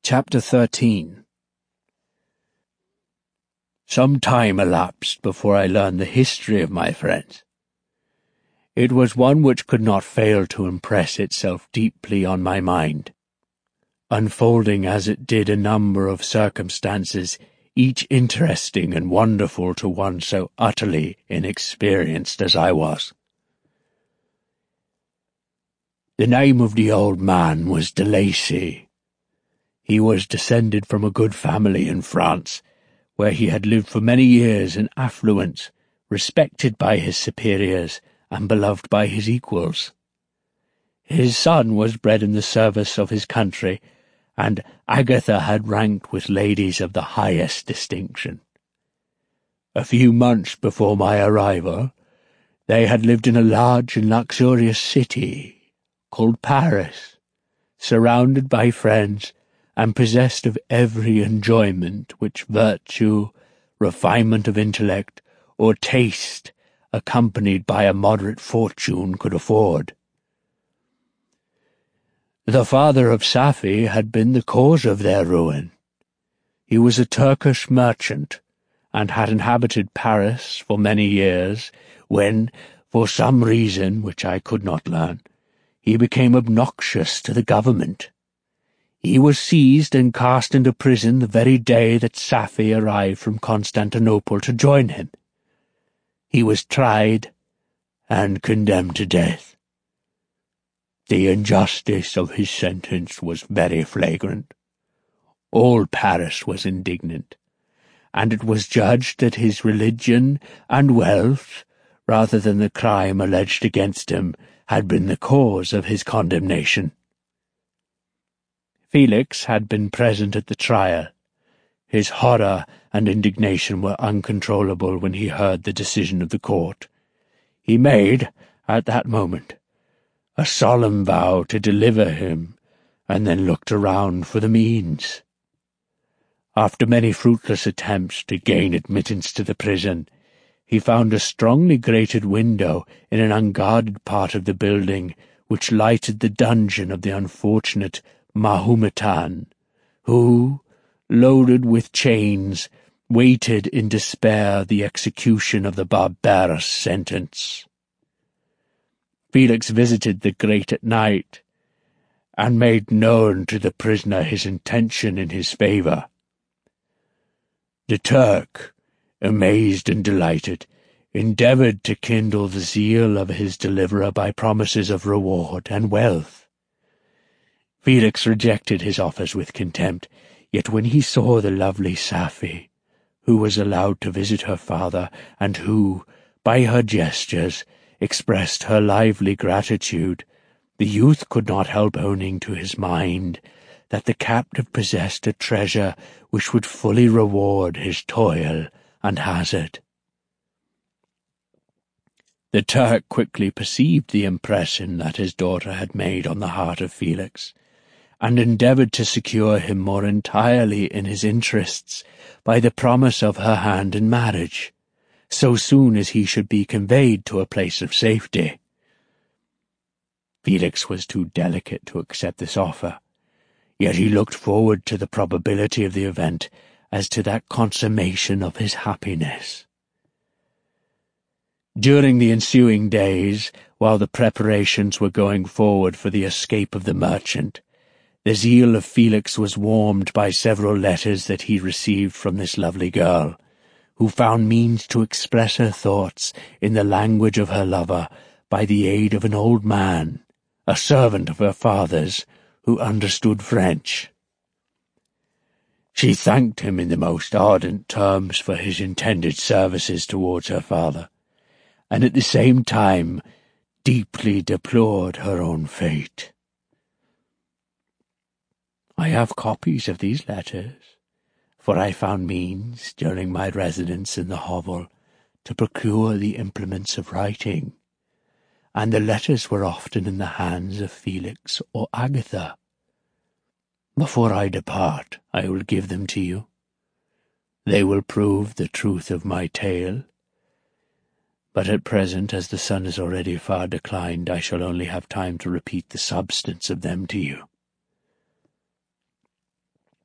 Chapter 13. Some time elapsed before I learned the history of my friends. It was one which could not fail to impress itself deeply on my mind, unfolding as it did a number of circumstances, each interesting and wonderful to one so utterly inexperienced as I was. The name of the old man was de Lacy. He was descended from a good family in France, where he had lived for many years in affluence, respected by his superiors and beloved by his equals. His son was bred in the service of his country, and Agatha had ranked with ladies of the highest distinction. A few months before my arrival, they had lived in a large and luxurious city called Paris, surrounded by friends, and possessed of every enjoyment which virtue, refinement of intellect, or taste, accompanied by a moderate fortune, could afford. The father of Safie had been the cause of their ruin. He was a Turkish merchant, and had inhabited Paris for many years, when, for some reason which I could not learn, he became obnoxious to the government. He was seized and cast into prison the very day that Safie arrived from Constantinople to join him. He was tried and condemned to death. The injustice of his sentence was very flagrant. All Paris was indignant, and it was judged that his religion and wealth, rather than the crime alleged against him, had been the cause of his condemnation. Felix had been present at the trial. His horror and indignation were uncontrollable when he heard the decision of the court. He made, at that moment, a solemn vow to deliver him, and then looked around for the means. After many fruitless attempts to gain admittance to the prison, he found a strongly grated window in an unguarded part of the building which lighted the dungeon of the unfortunate Mahometan, who, loaded with chains, waited in despair the execution of the barbarous sentence. Felix visited the grate at night, and made known to the prisoner his intention in his favour. The Turk, amazed and delighted, endeavoured to kindle the zeal of his deliverer by promises of reward and wealth. Felix rejected his offers with contempt, yet when he saw the lovely Safie, who was allowed to visit her father, and who, by her gestures, expressed her lively gratitude, the youth could not help owning to his mind that the captive possessed a treasure which would fully reward his toil and hazard. The Turk quickly perceived the impression that his daughter had made on the heart of Felix, and endeavoured to secure him more entirely in his interests by the promise of her hand in marriage, so soon as he should be conveyed to a place of safety. Felix was too delicate to accept this offer, yet he looked forward to the probability of the event as to that consummation of his happiness. During the ensuing days, while the preparations were going forward for the escape of the merchant, the zeal of Felix was warmed by several letters that he received from this lovely girl, who found means to express her thoughts in the language of her lover by the aid of an old man, a servant of her father's, who understood French. She thanked him in the most ardent terms for his intended services towards her father, and at the same time deeply deplored her own fate. I have copies of these letters, for I found means, during my residence in the hovel, to procure the implements of writing, and the letters were often in the hands of Felix or Agatha. Before I depart, I will give them to you. They will prove the truth of my tale, but at present, as the sun is already far declined, I shall only have time to repeat the substance of them to you.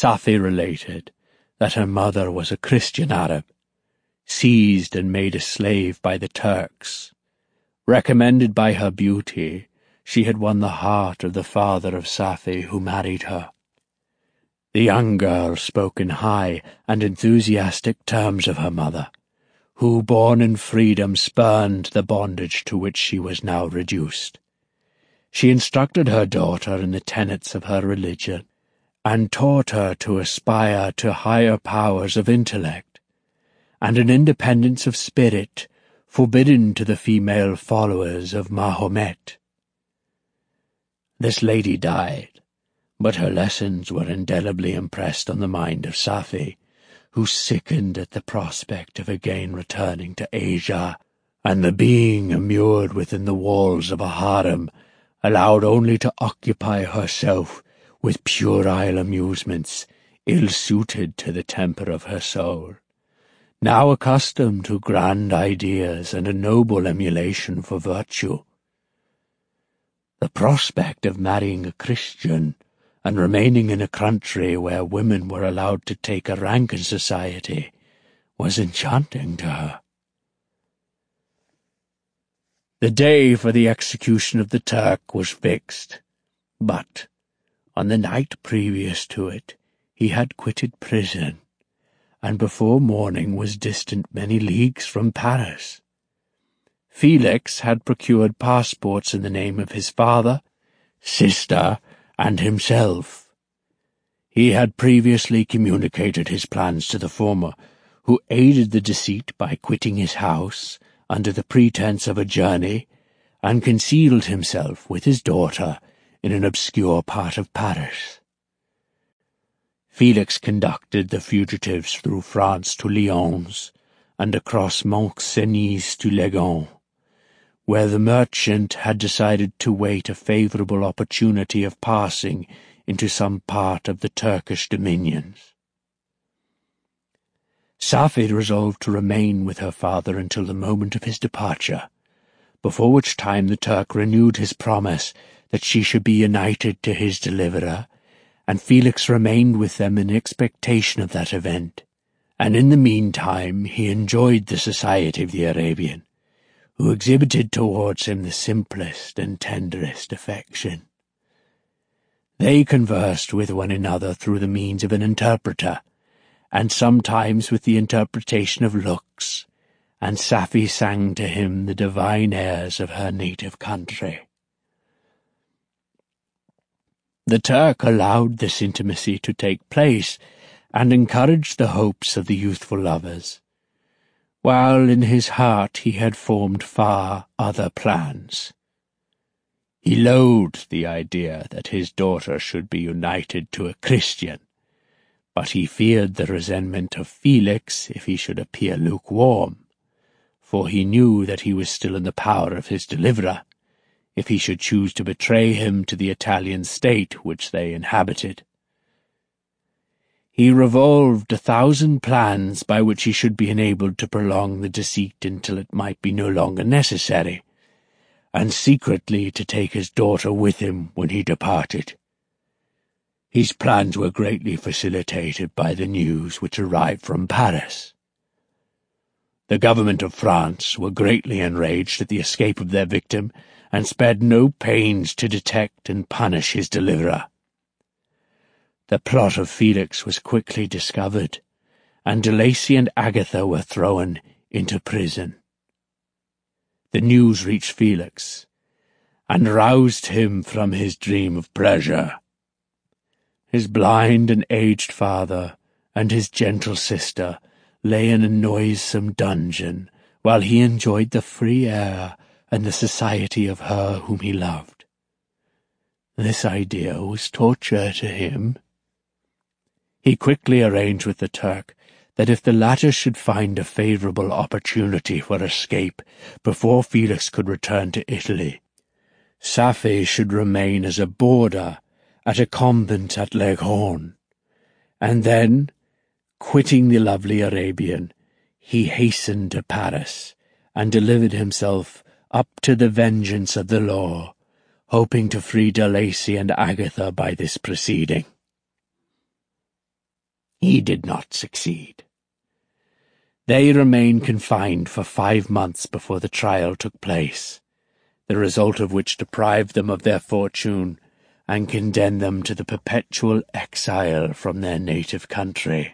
Safi related that her mother was a Christian Arab, seized and made a slave by the Turks. Recommended by her beauty, she had won the heart of the father of Safi, who married her. The young girl spoke in high and enthusiastic terms of her mother, who, born in freedom, spurned the bondage to which she was now reduced. She instructed her daughter in the tenets of her religion, and taught her to aspire to higher powers of intellect, and an independence of spirit forbidden to the female followers of Mahomet. This lady died, but her lessons were indelibly impressed on the mind of Safi, who sickened at the prospect of again returning to Asia, and the being immured within the walls of a harem, allowed only to occupy herself with puerile amusements ill-suited to the temper of her soul, now accustomed to grand ideas and a noble emulation for virtue. The prospect of marrying a Christian and remaining in a country where women were allowed to take a rank in society was enchanting to her. The day for the execution of the Turk was fixed, but on the night previous to it he had quitted prison, and before morning was distant many leagues from Paris. Felix had procured passports in the name of his father, sister, and himself. He had previously communicated his plans to the former, who aided the deceit by quitting his house under the pretence of a journey, and concealed himself with his daughter in an obscure part of Paris. Felix conducted the fugitives through France to Lyons, and across Mont-Cenis to Legan, where the merchant had decided to wait a favourable opportunity of passing into some part of the Turkish dominions. Safi resolved to remain with her father until the moment of his departure, before which time the Turk renewed his promise that she should be united to his deliverer, and Felix remained with them in expectation of that event, and in the meantime he enjoyed the society of the Arabian, who exhibited towards him the simplest and tenderest affection. They conversed with one another through the means of an interpreter, and sometimes with the interpretation of looks, and Safi sang to him the divine airs of her native country. The Turk allowed this intimacy to take place, and encouraged the hopes of the youthful lovers, while in his heart he had formed far other plans. He loathed the idea that his daughter should be united to a Christian, but he feared the resentment of Felix if he should appear lukewarm, for he knew that he was still in the power of his deliverer, if he should choose to betray him to the Italian state which they inhabited. He revolved 1,000 plans by which he should be enabled to prolong the deceit until it might be no longer necessary, and secretly to take his daughter with him when he departed. His plans were greatly facilitated by the news which arrived from Paris. The government of France were greatly enraged at the escape of their victim, and spared no pains to detect and punish his deliverer. The plot of Felix was quickly discovered, and De Lacy and Agatha were thrown into prison. The news reached Felix, and roused him from his dream of pleasure. His blind and aged father and his gentle sister lay in a noisome dungeon, while he enjoyed the free air and the society of her whom he loved. This idea was torture to him. He quickly arranged with the Turk that if the latter should find a favourable opportunity for escape before Felix could return to Italy, Safi should remain as a boarder at a convent at Leghorn, and then, quitting the lovely Arabian, he hastened to Paris and delivered himself up to the vengeance of the law, hoping to free De Lacy and Agatha by this proceeding. He did not succeed. They remained confined for 5 months before the trial took place, the result of which deprived them of their fortune and condemned them to the perpetual exile from their native country.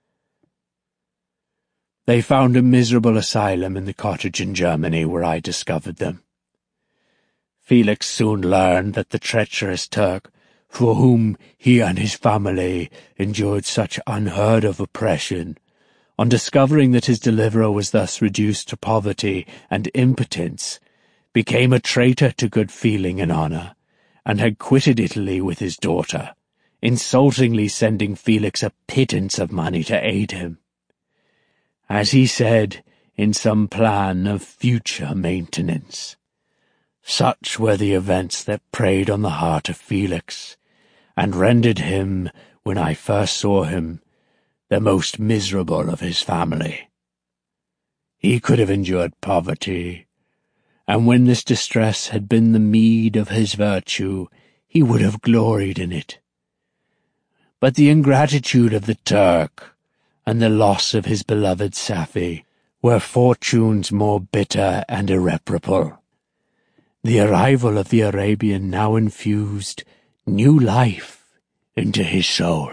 They found a miserable asylum in the cottage in Germany where I discovered them. Felix soon learned that the treacherous Turk, for whom he and his family endured such unheard-of oppression, on discovering that his deliverer was thus reduced to poverty and impotence, became a traitor to good feeling and honour, and had quitted Italy with his daughter, insultingly sending Felix a pittance of money to aid him, as he said, in some plan of future maintenance. Such were the events that preyed on the heart of Felix, and rendered him, when I first saw him, the most miserable of his family. He could have endured poverty, and when this distress had been the meed of his virtue, he would have gloried in it. But the ingratitude of the Turk, and the loss of his beloved Safie, were fortunes more bitter and irreparable. The arrival of the Arabian now infused new life into his soul.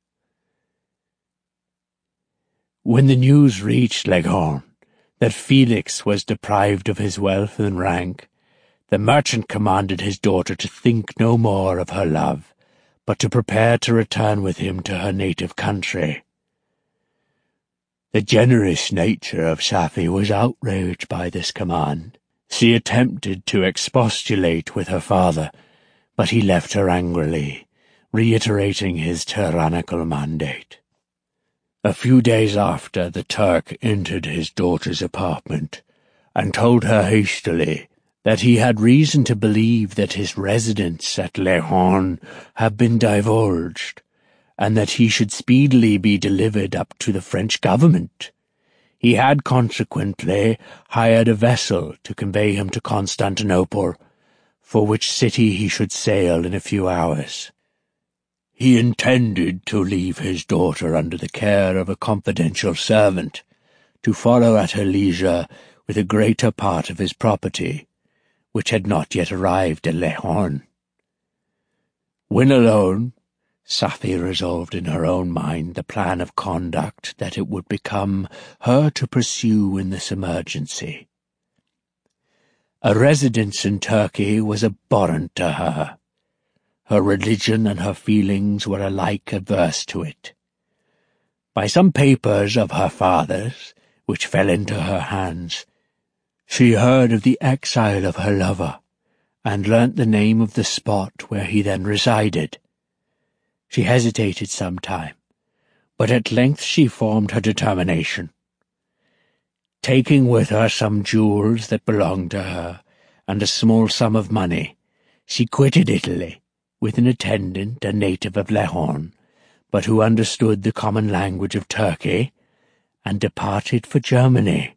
When the news reached Leghorn that Felix was deprived of his wealth and rank, the merchant commanded his daughter to think no more of her love, but to prepare to return with him to her native country. The generous nature of Safie was outraged by this command. She attempted to expostulate with her father, but he left her angrily, reiterating his tyrannical mandate. A few days after, the Turk entered his daughter's apartment, and told her hastily that he had reason to believe that his residence at Leghorn had been divulged, and that he should speedily be delivered up to the French government. He had consequently hired a vessel to convey him to Constantinople, for which city he should sail in a few hours. He intended to leave his daughter under the care of a confidential servant, to follow at her leisure with the greater part of his property, which had not yet arrived at Leghorn. When alone, Safie resolved in her own mind the plan of conduct that it would become her to pursue in this emergency. A residence in Turkey was abhorrent to her. Her religion and her feelings were alike adverse to it. By some papers of her father's, which fell into her hands, she heard of the exile of her lover, and learnt the name of the spot where he then resided. She hesitated some time, but at length she formed her determination. Taking with her some jewels that belonged to her, and a small sum of money, she quitted Italy, with an attendant, a native of Leghorn, but who understood the common language of Turkey, and departed for Germany.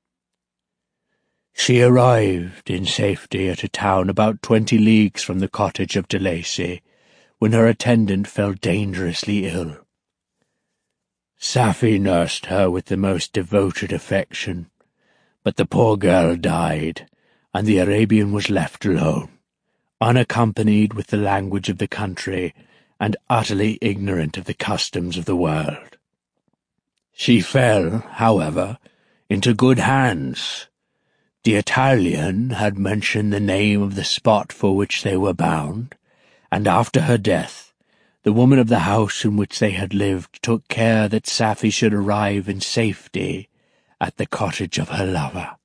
She arrived in safety at a town about 20 leagues from the cottage of de Lacy, when her attendant fell dangerously ill. Safie nursed her with the most devoted affection, but the poor girl died, and the Arabian was left alone, unaccompanied with the language of the country, and utterly ignorant of the customs of the world. She fell, however, into good hands. The Italian had mentioned the name of the spot for which they were bound, and after her death, the woman of the house in which they had lived took care that Safie should arrive in safety at the cottage of her lover.